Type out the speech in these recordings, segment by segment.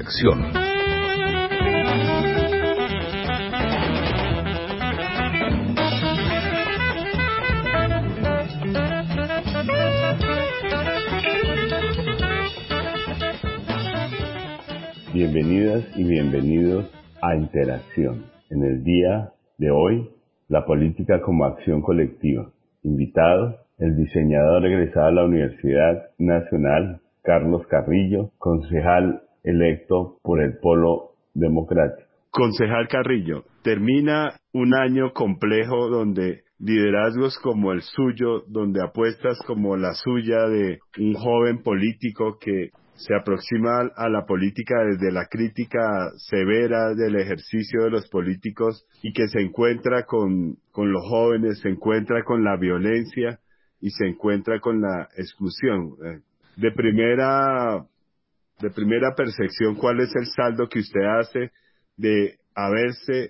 Interacción. Bienvenidas y bienvenidos a Interacción. En el día de hoy, la política como acción colectiva. Invitado, el diseñador egresado de la Universidad Nacional, Carlos Carrillo, concejal electo por el Polo Democrático. Concejal Carrillo, termina un año complejo donde liderazgos como el suyo, donde apuestas como la suya de un joven político que se aproxima a la política desde la crítica severa del ejercicio de los políticos y que se encuentra con los jóvenes, se encuentra con la violencia y se encuentra con la exclusión. De primera percepción, ¿cuál es el saldo que usted hace de haberse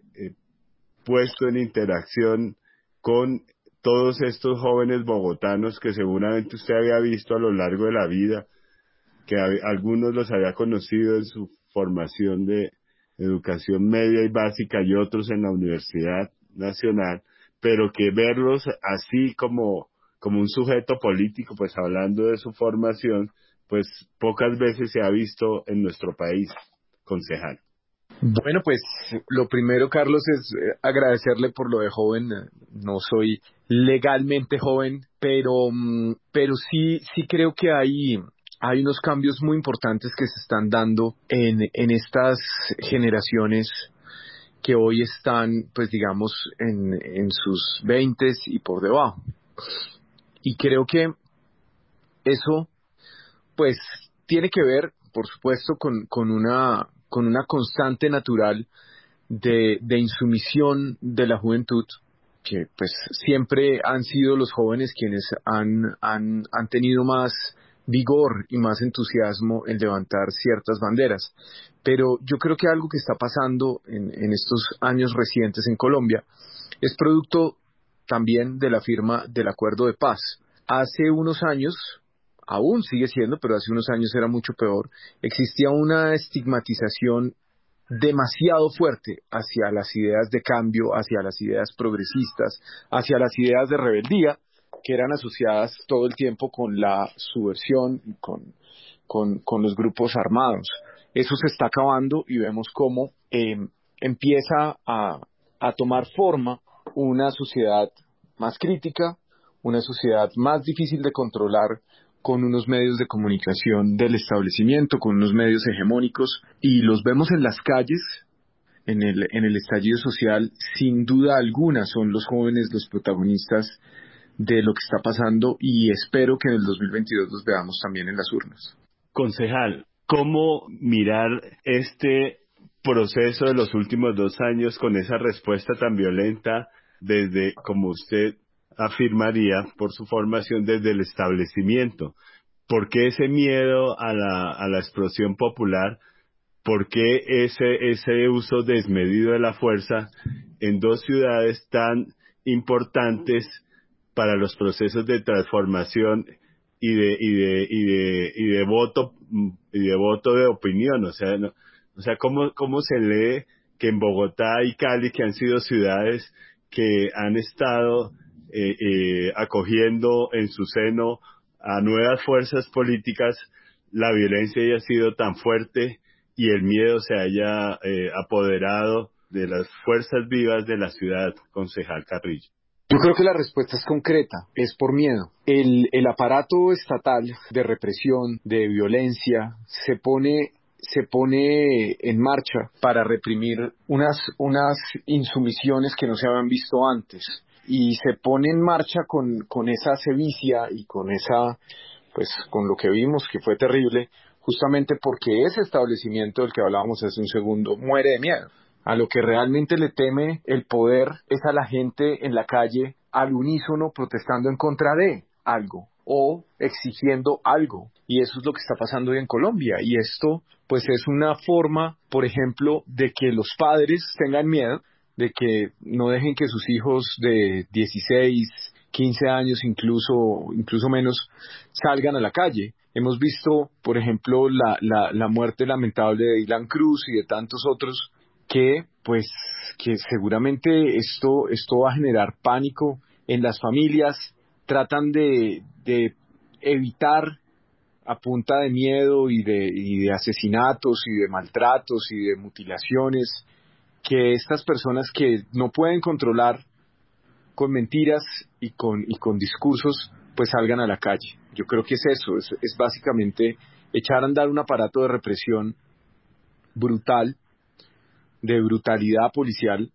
puesto en interacción con todos estos jóvenes bogotanos que seguramente usted había visto a lo largo de la vida, que algunos los había conocido en su formación de educación media y básica y otros en la Universidad Nacional, pero que verlos así como un sujeto político, pues hablando de su formación, pues pocas veces se ha visto en nuestro país, concejal? Bueno, pues lo primero, Carlos, es agradecerle por lo de joven. No soy legalmente joven, pero sí creo que hay unos cambios muy importantes que se están dando en estas generaciones que hoy están, pues digamos, en sus 20s y por debajo. Y creo que eso, pues, tiene que ver, por supuesto, con una constante natural de insumisión de la juventud, que pues siempre han sido los jóvenes quienes han tenido más vigor y más entusiasmo en levantar ciertas banderas. Pero yo creo que algo que está pasando en estos años recientes en Colombia es producto también de la firma del Acuerdo de Paz. Hace unos años, aún sigue siendo, pero hace unos años era mucho peor, existía una estigmatización demasiado fuerte hacia las ideas de cambio, hacia las ideas progresistas, hacia las ideas de rebeldía, que eran asociadas todo el tiempo con la subversión y con los grupos armados. Eso se está acabando y vemos cómo empieza a tomar forma una sociedad más crítica, una sociedad más difícil de controlar, con unos medios de comunicación del establecimiento, con unos medios hegemónicos, y los vemos en las calles, en el estallido social. Sin duda alguna son los jóvenes los protagonistas de lo que está pasando, y espero que en el 2022 los veamos también en las urnas. Concejal, ¿cómo mirar este proceso de los últimos 2 años con esa respuesta tan violenta desde, como usted afirmaría, por su formación desde el establecimiento? ¿Por qué ese miedo a la explosión popular? ¿Por qué ese uso desmedido de la fuerza en 2 ciudades tan importantes para los procesos de transformación y de voto de opinión? O sea, ¿cómo se lee que en Bogotá y Cali, que han sido ciudades que han estado acogiendo en su seno a nuevas fuerzas políticas, la violencia haya sido tan fuerte y el miedo se haya apoderado de las fuerzas vivas de la ciudad, concejal Carrillo? Yo creo que la respuesta es concreta, es por miedo. El aparato estatal de represión, de violencia, se pone en marcha para reprimir unas insumisiones que no se habían visto antes, y se pone en marcha con esa sevicia y con lo que vimos, que fue terrible, justamente porque ese establecimiento del que hablábamos hace un segundo muere de miedo. A lo que realmente le teme el poder es a la gente en la calle al unísono protestando en contra de algo o exigiendo algo. Y eso es lo que está pasando hoy en Colombia. Y esto pues es una forma, por ejemplo, de que los padres tengan miedo, de que no dejen que sus hijos de 16, 15 años, incluso menos, salgan a la calle. Hemos visto, por ejemplo, la muerte lamentable de Dylan Cruz y de tantos otros que, pues, que seguramente esto va a generar pánico en las familias. Tratan de evitar a punta de miedo y de asesinatos y de maltratos y de mutilaciones que estas personas que no pueden controlar con mentiras y con discursos, pues salgan a la calle. Yo creo que es eso, es básicamente echar a andar un aparato de represión brutal, de brutalidad policial,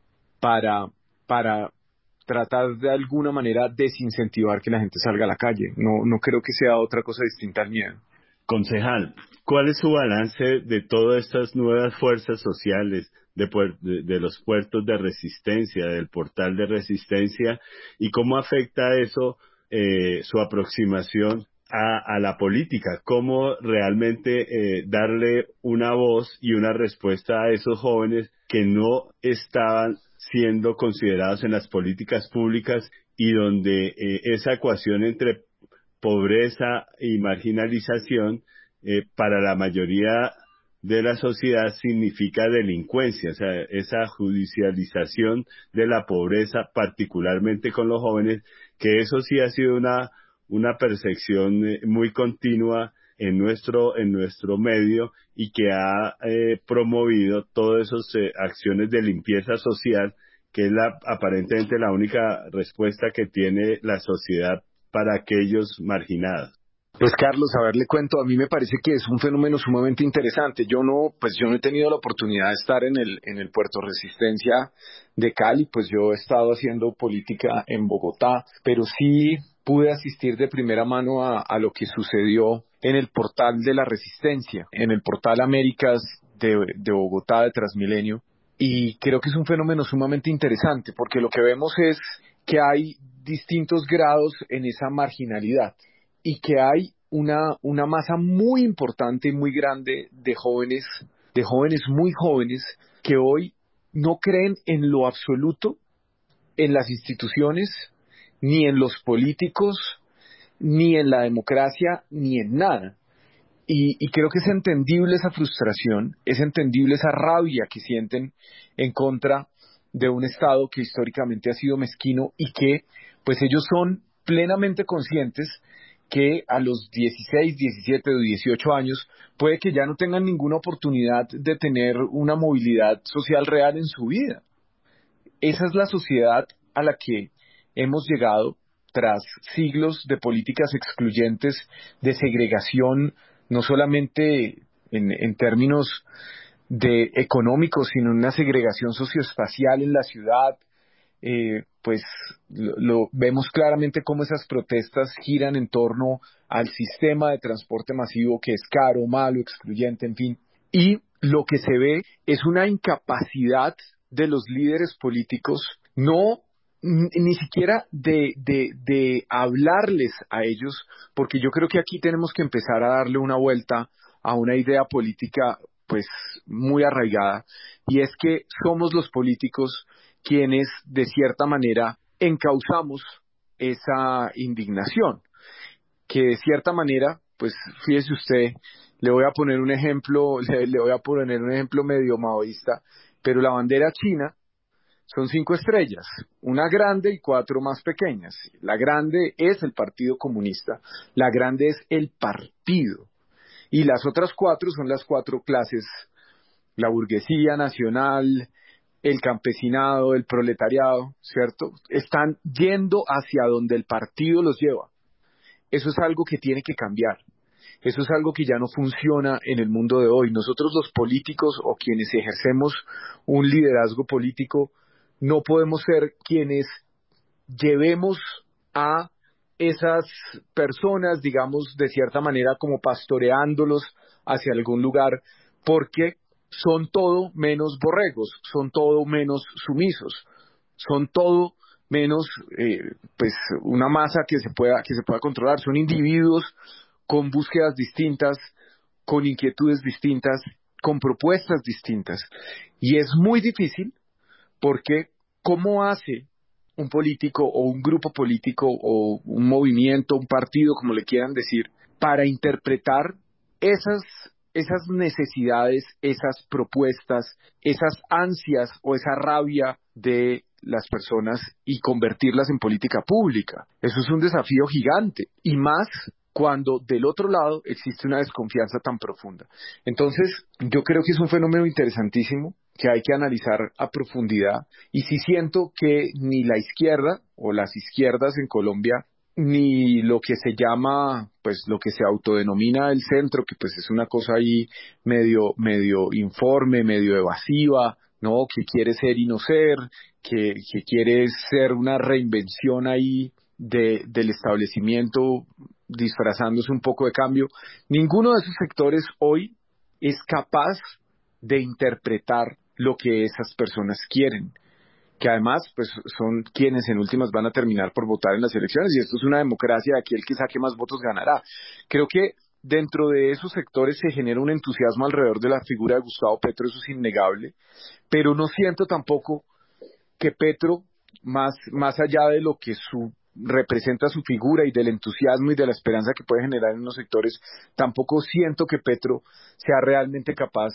para tratar de alguna manera desincentivar que la gente salga a la calle. No creo que sea otra cosa distinta al miedo. Concejal, ¿cuál es su balance de todas estas nuevas fuerzas sociales, de los puertos de resistencia, del portal de resistencia, y cómo afecta eso su aproximación a la política? ¿Cómo realmente darle una voz y una respuesta a esos jóvenes que no estaban siendo considerados en las políticas públicas y donde esa ecuación entre pobreza y marginalización para la mayoría de la sociedad significa delincuencia, o sea, esa judicialización de la pobreza, particularmente con los jóvenes, que eso sí ha sido una percepción muy continua en nuestro medio y que ha promovido todas esas acciones de limpieza social, que es aparentemente la única respuesta que tiene la sociedad para aquellos marginados. Pues Carlos, a ver, le cuento, a mí me parece que es un fenómeno sumamente interesante. Yo no he tenido la oportunidad de estar en el Puerto Resistencia de Cali, pues yo he estado haciendo política en Bogotá, pero sí pude asistir de primera mano a lo que sucedió en el portal de la Resistencia, en el portal Américas de Bogotá, de Transmilenio, y creo que es un fenómeno sumamente interesante, porque lo que vemos es que hay distintos grados en esa marginalidad y que hay una masa muy importante y muy grande de jóvenes muy jóvenes que hoy no creen en lo absoluto en las instituciones, ni en los políticos, ni en la democracia, ni en nada. Y creo que es entendible esa frustración, es entendible esa rabia que sienten en contra de un Estado que históricamente ha sido mezquino y que pues ellos son plenamente conscientes que a los 16, 17 o 18 años puede que ya no tengan ninguna oportunidad de tener una movilidad social real en su vida. Esa es la sociedad a la que hemos llegado tras siglos de políticas excluyentes, de segregación, no solamente en términos de económicos, sino una segregación socioespacial en la ciudad. Pues lo vemos claramente cómo esas protestas giran en torno al sistema de transporte masivo que es caro, malo, excluyente, en fin. Y lo que se ve es una incapacidad de los líderes políticos, ni siquiera de hablarles a ellos, porque yo creo que aquí tenemos que empezar a darle una vuelta a una idea política pues muy arraigada, y es que somos los políticos quienes de cierta manera encauzamos esa indignación, que de cierta manera, pues fíjese usted, le voy a poner un ejemplo, le voy a poner un ejemplo medio maoísta, pero la bandera china son 5 estrellas, una grande y 4 más pequeñas. La grande es el Partido Comunista, la grande es el partido, y las otras 4 son las 4 clases: la burguesía nacional, el campesinado, el proletariado, ¿cierto? Están yendo hacia donde el partido los lleva. Eso es algo que tiene que cambiar. Eso es algo que ya no funciona en el mundo de hoy. Nosotros los políticos o quienes ejercemos un liderazgo político no podemos ser quienes llevemos a esas personas, digamos, de cierta manera como pastoreándolos hacia algún lugar, porque son todo menos borregos, son todo menos sumisos, son todo menos pues una masa que se pueda controlar. Son individuos con búsquedas distintas, con inquietudes distintas, con propuestas distintas, y es muy difícil porque ¿cómo hace un político o un grupo político o un movimiento, un partido, como le quieran decir, para interpretar esas necesidades, esas propuestas, esas ansias o esa rabia de las personas y convertirlas en política pública. Eso es un desafío gigante, y más cuando del otro lado existe una desconfianza tan profunda. Entonces, yo creo que es un fenómeno interesantísimo que hay que analizar a profundidad, y sí siento que ni la izquierda o las izquierdas en Colombia, ni lo que se llama, pues lo que se autodenomina el centro, que pues es una cosa ahí medio informe, medio evasiva, ¿no? Que quiere ser y no ser, que quiere ser una reinvención ahí del establecimiento, disfrazándose un poco de cambio. Ninguno de esos sectores hoy es capaz de interpretar lo que esas personas quieren, que además pues son quienes en últimas van a terminar por votar en las elecciones, y esto es una democracia, aquí el que saque más votos ganará. Creo que dentro de esos sectores se genera un entusiasmo alrededor de la figura de Gustavo Petro, eso es innegable, pero no siento tampoco que Petro, más allá de lo que representa su figura y del entusiasmo y de la esperanza que puede generar en los sectores, tampoco siento que Petro sea realmente capaz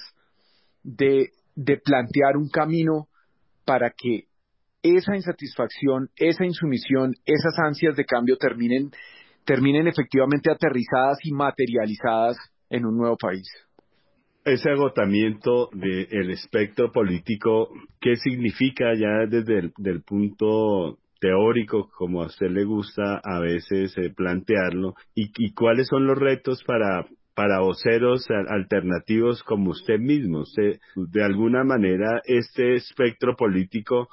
de plantear un camino para que esa insatisfacción, esa insumisión, esas ansias de cambio terminen efectivamente aterrizadas y materializadas en un nuevo país. Ese agotamiento del espectro político, ¿qué significa ya desde el punto teórico, como a usted le gusta a veces plantearlo? ¿Y cuáles son los retos para voceros alternativos como usted mismo? Usted, de alguna manera, este espectro político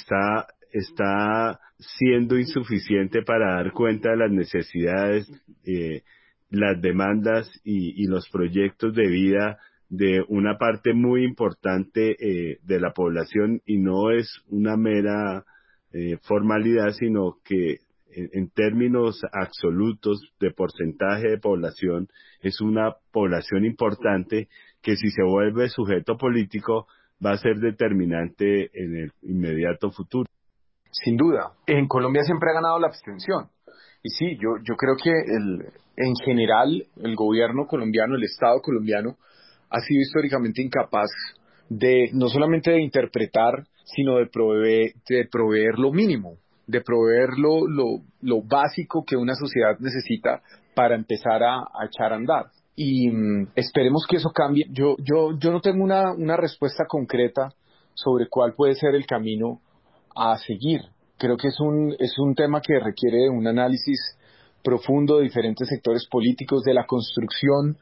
está siendo insuficiente para dar cuenta de las necesidades, las demandas y los proyectos de vida de una parte muy importante de la población, y no es una mera formalidad, sino que en términos absolutos de porcentaje de población es una población importante que, si se vuelve sujeto político, va a ser determinante en el inmediato futuro. Sin duda, en Colombia siempre ha ganado la abstención. Y sí, yo creo que en general el gobierno colombiano, el Estado colombiano, ha sido históricamente incapaz de no solamente de interpretar, sino de proveer lo mínimo, de proveer lo básico que una sociedad necesita para empezar a echar a andar. Y esperemos que eso cambie. Yo no tengo una respuesta concreta sobre cuál puede ser el camino a seguir. Creo que es un tema que requiere de un análisis profundo de diferentes sectores políticos, de la construcción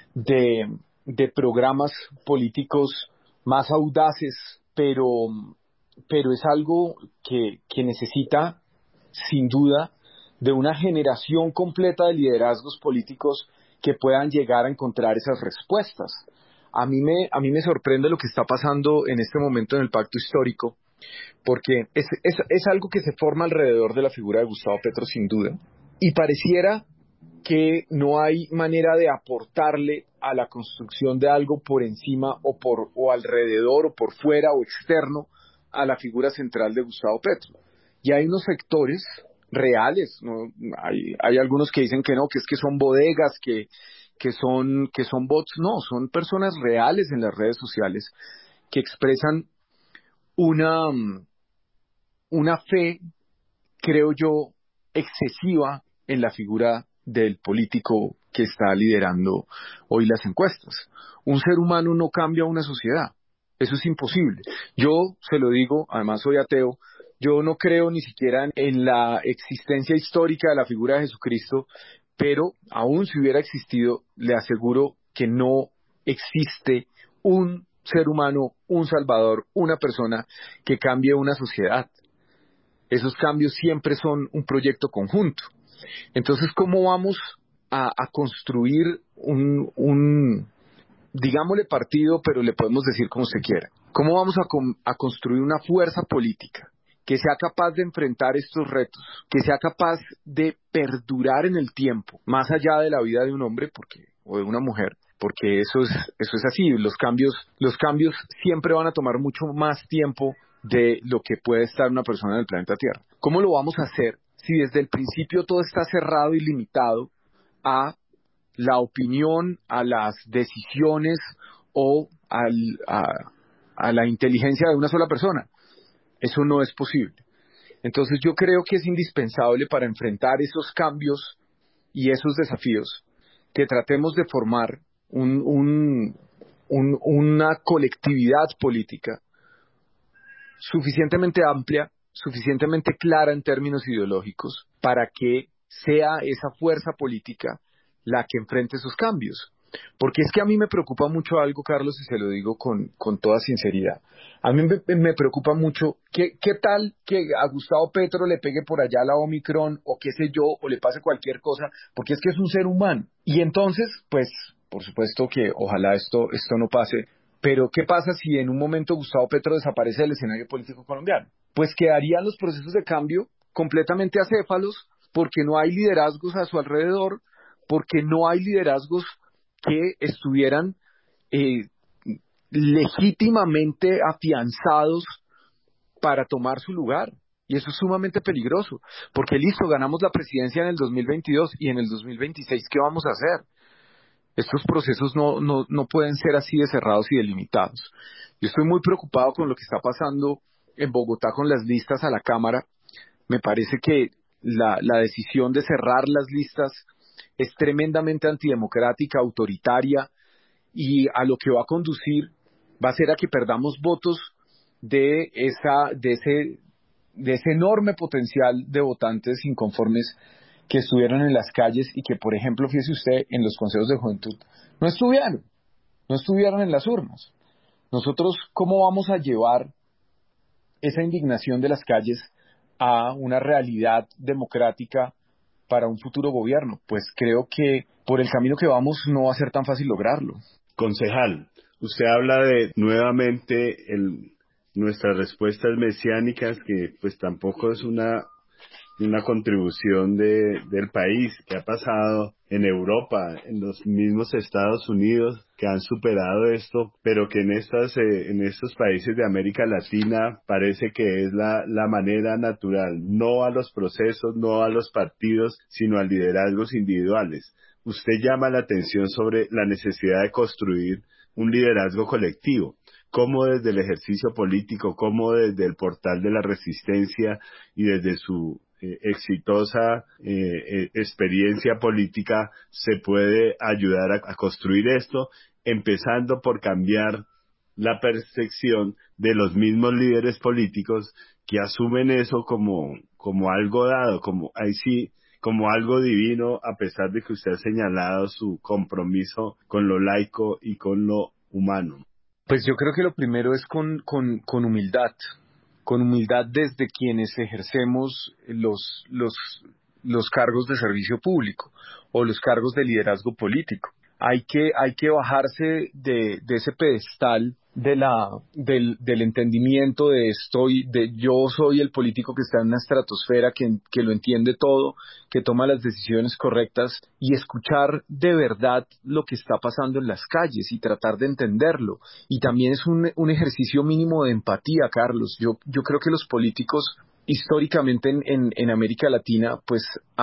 de programas políticos más audaces, pero es algo que necesita, sin duda, de una generación completa de liderazgos políticos que puedan llegar a encontrar esas respuestas. A mí me sorprende lo que está pasando en este momento en el pacto histórico, porque es algo que se forma alrededor de la figura de Gustavo Petro, sin duda, y pareciera que no hay manera de aportarle a la construcción de algo por encima o alrededor o por fuera o externo a la figura central de Gustavo Petro. Y hay unos sectores reales, ¿no? Hay algunos que dicen que no, que es que son bodegas, que son bots. No, son personas reales en las redes sociales que expresan una fe, creo yo, excesiva en la figura del político que está liderando hoy las encuestas. Un ser humano no cambia una sociedad. Eso es imposible. Yo se lo digo, además soy ateo, yo no creo ni siquiera en la existencia histórica de la figura de Jesucristo, pero aún si hubiera existido, le aseguro que no existe un ser humano, un salvador, una persona que cambie una sociedad. Esos cambios siempre son un proyecto conjunto. Entonces, ¿cómo vamos a construir digámosle partido, pero le podemos decir como usted quiera? ¿Cómo vamos a construir una fuerza política que sea capaz de enfrentar estos retos, que sea capaz de perdurar en el tiempo, más allá de la vida de un hombre o de una mujer? Porque eso es así, los cambios siempre van a tomar mucho más tiempo de lo que puede estar una persona en el planeta Tierra. ¿Cómo lo vamos a hacer si desde el principio todo está cerrado y limitado a la opinión a las decisiones o a la inteligencia de una sola persona. Eso no es posible. Entonces yo creo que es indispensable para enfrentar esos cambios y esos desafíos que tratemos de formar una colectividad política suficientemente amplia, suficientemente clara en términos ideológicos, para que sea esa fuerza política la que enfrente esos cambios. Porque es que a mí me preocupa mucho algo, Carlos, y se lo digo con toda sinceridad. A mí me preocupa mucho qué tal que a Gustavo Petro le pegue por allá la Omicron o qué sé yo, o le pase cualquier cosa, porque es que es un ser humano. Y entonces, pues, por supuesto que ojalá esto no pase, pero ¿qué pasa si en un momento Gustavo Petro desaparece del escenario político colombiano? Pues quedarían los procesos de cambio completamente acéfalos porque no hay liderazgos a su alrededor, porque no hay liderazgos que estuvieran legítimamente afianzados para tomar su lugar. Y eso es sumamente peligroso, porque listo, ganamos la presidencia en el 2022 y en el 2026, ¿qué vamos a hacer? Estos procesos no pueden ser así de cerrados y delimitados. Yo estoy muy preocupado con lo que está pasando en Bogotá con las listas a la Cámara. Me parece que la decisión de cerrar las listas es tremendamente antidemocrática, autoritaria, y a lo que va a conducir va a ser a que perdamos votos de ese enorme potencial de votantes inconformes que estuvieron en las calles y que, por ejemplo, fíjese usted, en los consejos de juventud no estuvieron en las urnas. Nosotros, ¿cómo vamos a llevar esa indignación de las calles a una realidad democrática para un futuro gobierno? Pues creo que por el camino que vamos no va a ser tan fácil lograrlo. Concejal, usted habla de nuevamente nuestras respuestas mesiánicas, que pues tampoco es una contribución del país, que ha pasado en Europa, en los mismos Estados Unidos, que han superado esto, pero que en estos países de América Latina parece que es la manera natural, no a los procesos, no a los partidos, sino a liderazgos individuales. Usted llama la atención sobre la necesidad de construir un liderazgo colectivo. Cómo desde el ejercicio político, cómo desde el portal de la resistencia y desde su exitosa experiencia política se puede ayudar a construir esto, empezando por cambiar la percepción de los mismos líderes políticos que asumen eso como algo dado, como ahí sí, como algo divino, a pesar de que usted ha señalado su compromiso con lo laico y con lo humano. Pues yo creo que lo primero es con humildad desde quienes ejercemos los cargos de servicio público o los cargos de liderazgo político. Hay que bajarse de ese pedestal del entendimiento de yo soy el político que está en una estratosfera que lo entiende todo, que toma las decisiones correctas, y escuchar de verdad lo que está pasando en las calles y tratar de entenderlo. Y también es un ejercicio mínimo de empatía, Carlos. Yo creo que los políticos históricamente en América Latina pues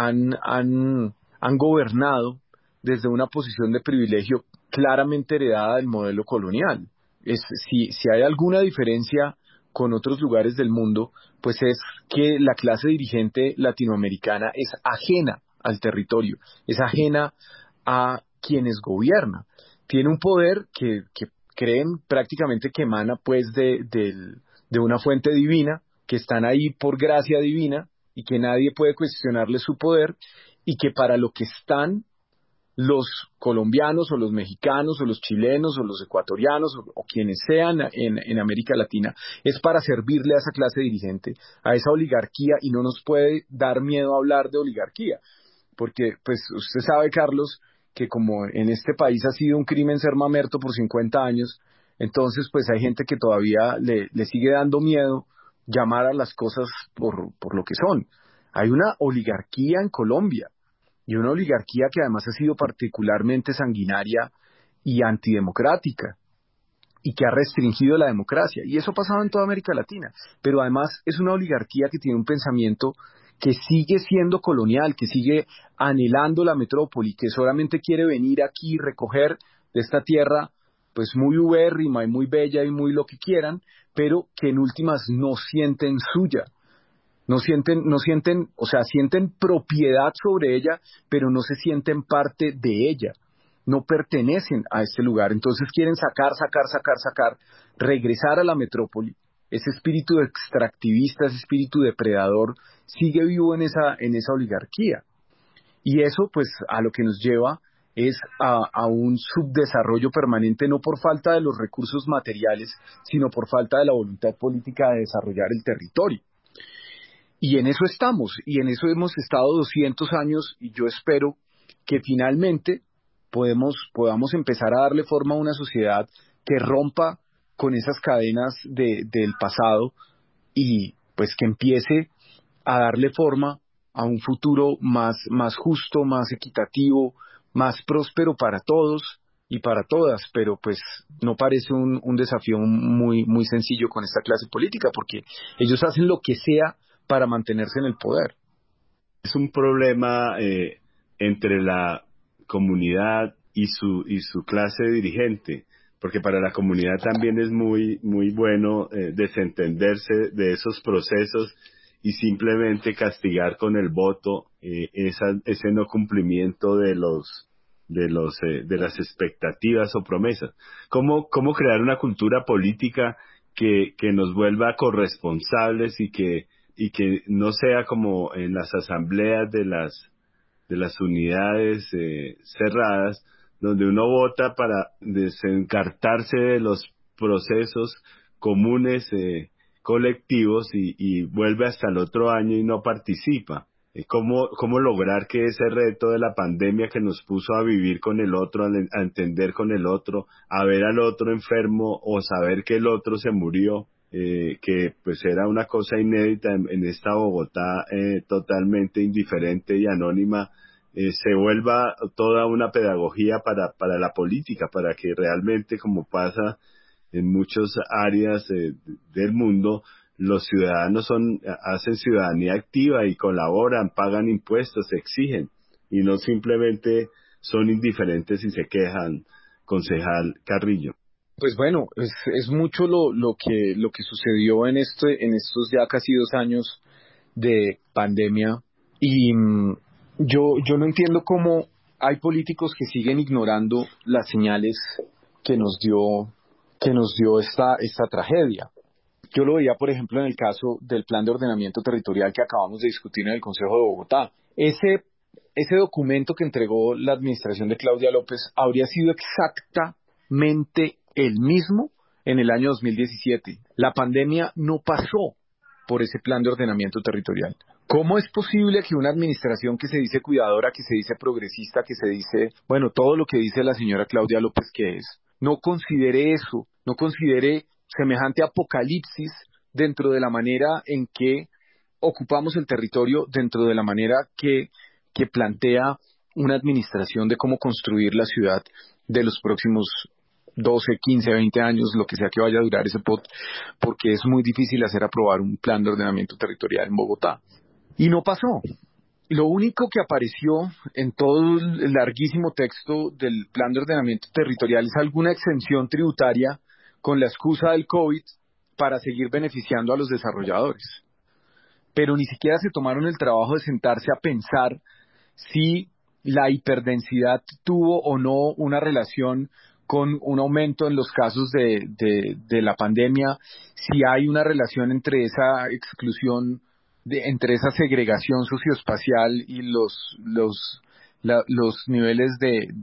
han gobernado desde una posición de privilegio claramente heredada del modelo colonial. Si hay alguna diferencia con otros lugares del mundo, pues es que la clase dirigente latinoamericana es ajena al territorio, es ajena a quienes gobiernan. Tiene un poder que creen prácticamente que emana pues de una fuente divina, que están ahí por gracia divina y que nadie puede cuestionarle su poder, y que para lo que están los colombianos o los mexicanos o los chilenos o los ecuatorianos o quienes sean en América Latina es para servirle a esa clase dirigente, a esa oligarquía, y no nos puede dar miedo hablar de oligarquía, porque pues usted sabe, Carlos, que como en este país ha sido un crimen ser mamerto por 50 años, entonces pues hay gente que todavía le sigue dando miedo llamar a las cosas por lo que son. Hay una oligarquía en Colombia, y una oligarquía que además ha sido particularmente sanguinaria y antidemocrática, y que ha restringido la democracia. Y eso ha pasado en toda América Latina. Pero además es una oligarquía que tiene un pensamiento que sigue siendo colonial, que sigue anhelando la metrópoli, que solamente quiere venir aquí y recoger de esta tierra pues muy ubérrima y muy bella y muy lo que quieran, pero que en últimas no sienten suya. O sea, sienten propiedad sobre ella, pero no se sienten parte de ella, no pertenecen a este lugar, entonces quieren sacar, regresar a la metrópoli. Ese espíritu extractivista, ese espíritu depredador, sigue vivo en esa oligarquía. Y eso, pues, a lo que nos lleva es a un subdesarrollo permanente, no por falta de los recursos materiales, sino por falta de la voluntad política de desarrollar el territorio. Y en eso estamos, y en eso hemos estado 200 años, y yo espero que finalmente podamos empezar a darle forma a una sociedad que rompa con esas cadenas del pasado y pues que empiece a darle forma a un futuro más justo, más equitativo, más próspero para todos y para todas, pero pues no parece un desafío muy sencillo con esta clase política, porque ellos hacen lo que sea para mantenerse en el poder. Es un problema entre la comunidad y su clase dirigente, porque para la comunidad también es muy bueno desentenderse de esos procesos y simplemente castigar con el voto ese no cumplimiento de las expectativas o promesas. ¿Cómo crear una cultura política que nos vuelva corresponsables y que no sea como en las asambleas de las unidades cerradas, donde uno vota para desencartarse de los procesos comunes colectivos y vuelve hasta el otro año y no participa? ¿Cómo lograr que ese reto de la pandemia que nos puso a vivir con el otro, a entender con el otro, a ver al otro enfermo o saber que el otro se murió, que pues era una cosa inédita en esta Bogotá totalmente indiferente y anónima, se vuelva toda una pedagogía para la política, para que realmente, como pasa en muchas áreas del mundo, los ciudadanos hacen ciudadanía activa y colaboran, pagan impuestos, exigen, y no simplemente son indiferentes y se quejan, concejal Carrillo. Pues bueno, es mucho lo que sucedió en estos ya casi 2 años de pandemia, y yo no entiendo cómo hay políticos que siguen ignorando las señales que nos dio esta tragedia. Yo lo veía, por ejemplo, en el caso del Plan de Ordenamiento Territorial que acabamos de discutir en el Consejo de Bogotá. Ese documento que entregó la administración de Claudia López habría sido exactamente el mismo en el año 2017. La pandemia no pasó por ese Plan de Ordenamiento Territorial. ¿Cómo es posible que una administración que se dice cuidadora, que se dice progresista, que se dice, bueno, todo lo que dice la señora Claudia López que es, no considere eso, no considere semejante apocalipsis dentro de la manera en que ocupamos el territorio, dentro de la manera que plantea una administración de cómo construir la ciudad de los próximos 12, 15, 20 años, lo que sea que vaya a durar ese POT, porque es muy difícil hacer aprobar un plan de ordenamiento territorial en Bogotá. Y no pasó. Lo único que apareció en todo el larguísimo texto del plan de ordenamiento territorial es alguna exención tributaria con la excusa del COVID para seguir beneficiando a los desarrolladores. Pero ni siquiera se tomaron el trabajo de sentarse a pensar si la hiperdensidad tuvo o no una relación con un aumento en los casos de la pandemia, si hay una relación entre esa exclusión, entre esa segregación socioespacial y los niveles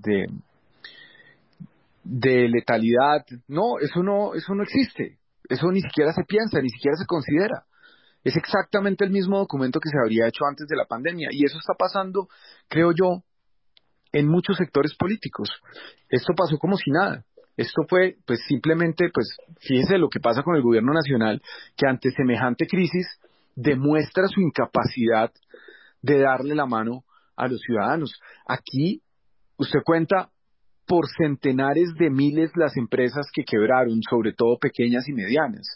de letalidad. No, eso no existe. Eso ni siquiera se piensa, ni siquiera se considera. Es exactamente el mismo documento que se habría hecho antes de la pandemia, y eso está pasando, creo yo, en muchos sectores políticos. Esto pasó como si nada. Esto fue, pues simplemente, pues fíjese lo que pasa con el gobierno nacional, que ante semejante crisis demuestra su incapacidad de darle la mano a los ciudadanos. Aquí usted cuenta por centenares de miles las empresas que quebraron, sobre todo pequeñas y medianas.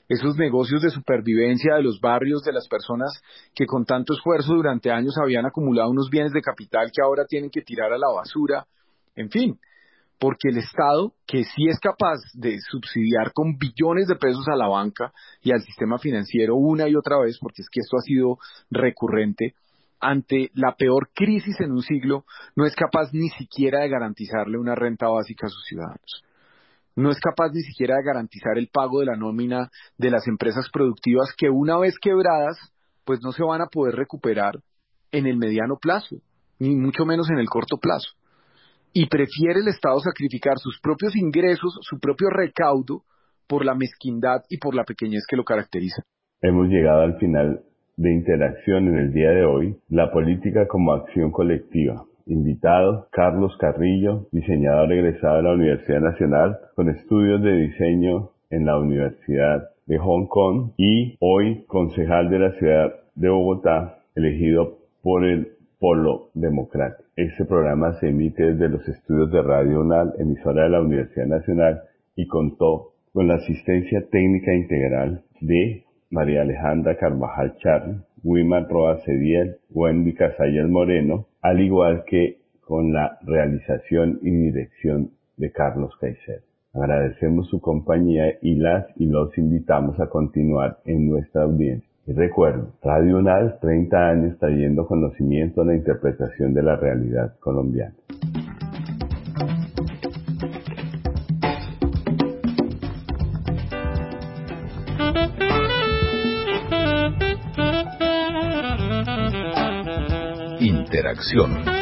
esos negocios de supervivencia de los barrios, de las personas que con tanto esfuerzo durante años habían acumulado unos bienes de capital que ahora tienen que tirar a la basura, en fin, porque el Estado, que sí es capaz de subsidiar con billones de pesos a la banca y al sistema financiero una y otra vez, porque es que esto ha sido recurrente, ante la peor crisis en un siglo, no es capaz ni siquiera de garantizarle una renta básica a sus ciudadanos. No es capaz ni siquiera de garantizar el pago de la nómina de las empresas productivas que una vez quebradas, pues no se van a poder recuperar en el mediano plazo, ni mucho menos en el corto plazo. Y prefiere el Estado sacrificar sus propios ingresos, su propio recaudo, por la mezquindad y por la pequeñez que lo caracteriza. Hemos llegado al final de Interacción en el día de hoy, la política como acción colectiva. Invitado, Carlos Carrillo, diseñador egresado de la Universidad Nacional, con estudios de diseño en la Universidad de Hong Kong y hoy concejal de la ciudad de Bogotá, elegido por el Polo Democrático. Este programa se emite desde los estudios de Radio UNAL, emisora de la Universidad Nacional, y contó con la asistencia técnica integral de María Alejandra Carvajal Charri, Wilmar Roa Cediel, Wendy Casallas Moreno, al igual que con la realización y dirección de Carlos Caicedo. Agradecemos su compañía y los invitamos a continuar en nuestra audiencia. Y recuerden, Radio UNAL, 30 años trayendo conocimiento a la interpretación de la realidad colombiana. Interacción.